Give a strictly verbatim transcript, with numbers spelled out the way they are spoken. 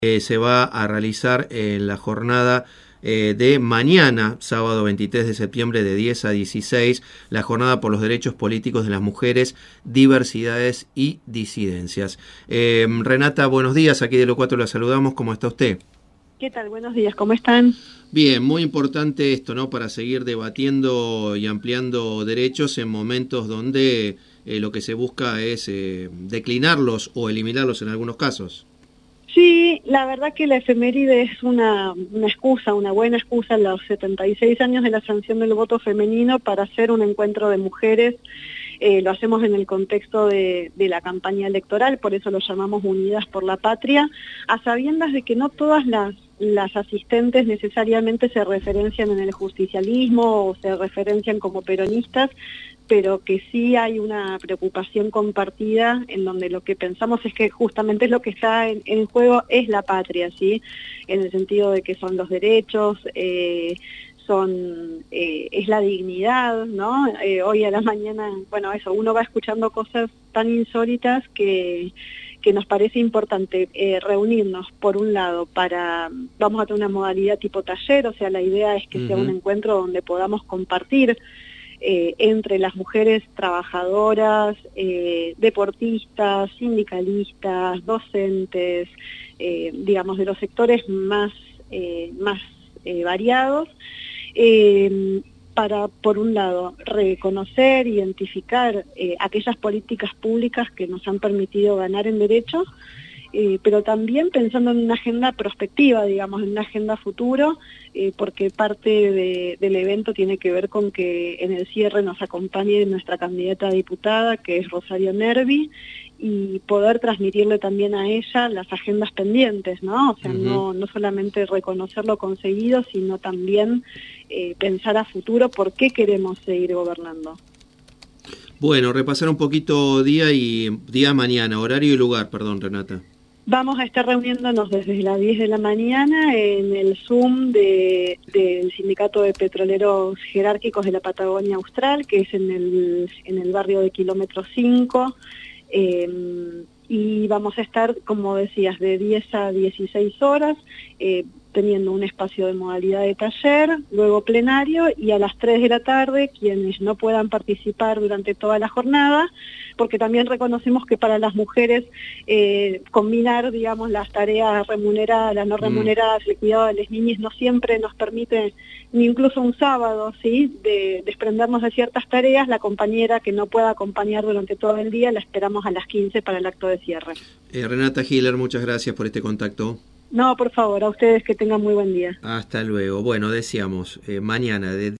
Eh, se va a realizar en la jornada eh, de mañana, sábado veintitrés de septiembre, de diez a dieciséis, la jornada por los derechos políticos de las mujeres, diversidades y disidencias. Eh, Renata, buenos días, aquí de Lo Cuatro la saludamos, ¿cómo está usted? ¿Qué tal? Buenos días, ¿cómo están? Bien, muy importante esto, ¿no? Para seguir debatiendo y ampliando derechos en momentos donde eh, lo que se busca es eh, declinarlos o eliminarlos en algunos casos. Sí, la verdad que la efeméride es una, una excusa, una buena excusa, los setenta y seis años de la sanción del voto femenino para hacer un encuentro de mujeres. Eh, lo hacemos en el contexto de, de la campaña electoral, por eso lo llamamos Unidas por la Patria, a sabiendas de que no todas las, las asistentes necesariamente se referencian en el justicialismo o se referencian como peronistas, pero que sí hay una preocupación compartida en donde lo que pensamos es que justamente es lo que está en, en juego es la patria, ¿sí? En el sentido de que son los derechos, eh, son eh, es la dignidad, ¿no? Eh, hoy a la mañana, bueno, eso, uno va escuchando cosas tan insólitas que que nos parece importante eh, reunirnos, por un lado, para, vamos a tener una modalidad tipo taller, o sea, la idea es que uh-huh. sea un encuentro donde podamos compartir Eh, entre las mujeres trabajadoras, eh, deportistas, sindicalistas, docentes, eh, digamos, de los sectores más, eh, más eh, variados, eh, para, por un lado, reconocer, identificar eh, aquellas políticas públicas que nos han permitido ganar en derechos, Eh, pero también pensando en una agenda prospectiva, digamos, en una agenda futuro, eh, porque parte de, del evento tiene que ver con que en el cierre nos acompañe nuestra candidata a diputada, que es Rosario Nervi, y poder transmitirle también a ella las agendas pendientes, ¿no? O sea, uh-huh. no, no solamente reconocer lo conseguido, sino también eh, pensar a futuro por qué queremos seguir gobernando. Bueno, repasar un poquito día y día mañana, horario y lugar, perdón, Renata. Vamos a estar reuniéndonos desde las diez de la mañana en el Zoom de, del Sindicato de Petroleros Jerárquicos de la Patagonia Austral, que es en el, en el barrio de Kilómetro cinco, eh, y vamos a estar, como decías, de diez a dieciséis horas, eh, teniendo un espacio de modalidad de taller, luego plenario, y a las tres de la tarde, quienes no puedan participar durante toda la jornada, porque también reconocemos que para las mujeres eh, combinar, digamos, las tareas remuneradas, las no remuneradas, el cuidado de las niñas no siempre nos permite, ni incluso un sábado, ¿sí?, de desprendernos de ciertas tareas. La compañera que no pueda acompañar durante todo el día la esperamos a las quince para el acto de cierre. Eh, Renata Hiller, muchas gracias por este contacto. No, por favor, a ustedes que tengan muy buen día. Hasta luego. Bueno, decíamos, eh, mañana de